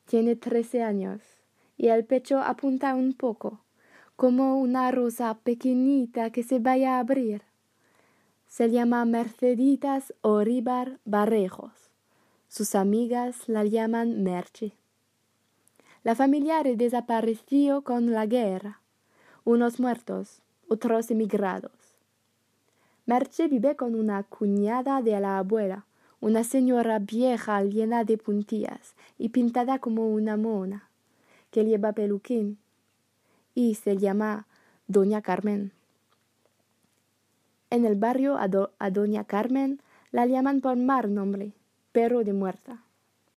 Tiene 13 años y el pecho apunta un poco, como una rosa pequeñita que se vaya a abrir. Se llama Merceditas Oríbar Barrejos. Sus amigas la llaman Merche. La familia desapareció con la guerra. Unos muertos, otros emigrados. Merche vive con una cuñada de la abuela, una señora vieja llena de puntillas y pintada como una mona, que lleva peluquín, y se llama Doña Carmen. En el barrio a Doña Carmen la llaman por mal nombre, perro de muerta.